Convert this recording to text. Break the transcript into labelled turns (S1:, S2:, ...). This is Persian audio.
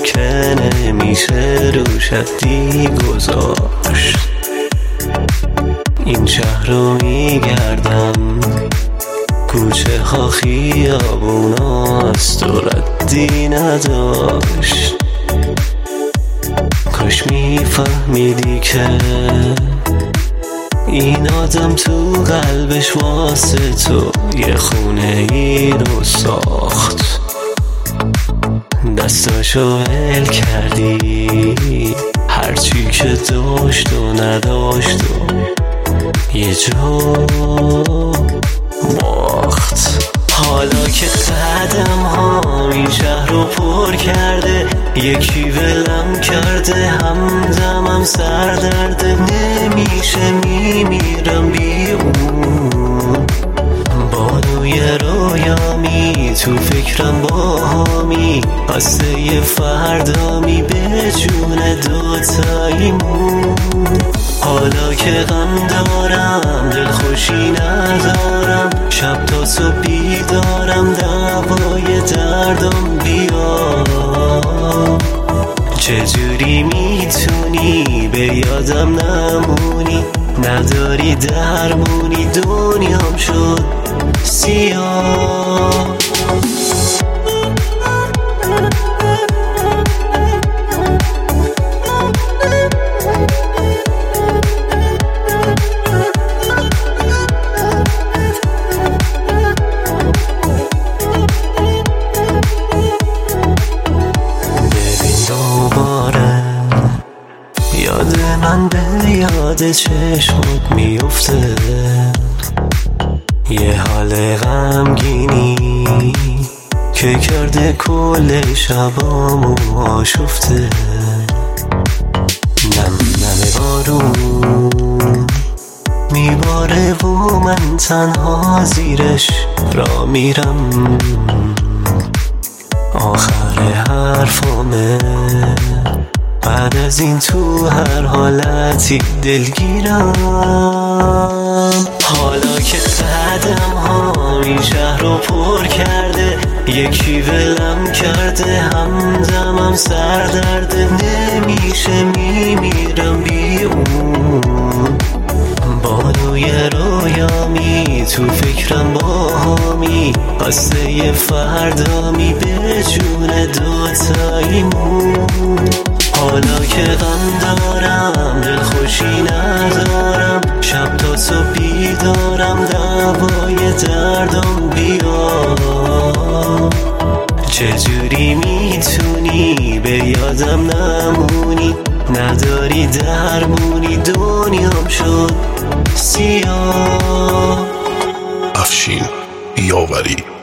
S1: که نمیشه روش حدی گذاشت. این شهر رو میگردم، کوچه ها خیابوناست و ردی نداشت. کاش میفهمیدی که این آدم تو قلبش واسه تو یه خونه ای رو ساخت. دستاشو ول کردی، هرچی که داشت و نداشت و یه جا باخت. حالا که قدم ها این شهر رو پر کرده، یکی ولم کرده، همدمم سردرده. نمیشه میمیرم بی اون، بانوی رویامی تو فکرم باهامی، قصه یه فردامی به جون دوتاییمون. حالا که غم دارم دلخوشی ندارم، شب تا صبح بیدارم، دوای دردم بیا. چجوری میتونی به یادم نمونی، نداری درمونی، دنیام شد سیاه. یاد من به یاد چشمت میفته، یه حال غمگینی که کرده کل شبامو آشفته. نم نم بارون میباره و من تنها زیرش را میرم. آخر حرفامه، بعد از این تو هر حالتی دلگیرم. حالا که قدم ها این شهر رو پر کرده، یکی ولم کرده، همدمم سردرده. نمیشه میمیرم بی اون، بانوی رویامی تو فکرم باهامی، قصه یه فردامی به جون دوتاییمون. حالا که غم دارم دلخوشی ندارم، شب تا صبح بیدارم، دوای دردم بیا. چجوری میتونی به یادم نمونی، نداری درمونی، دنیام شد سیاه.
S2: افشین یاوری.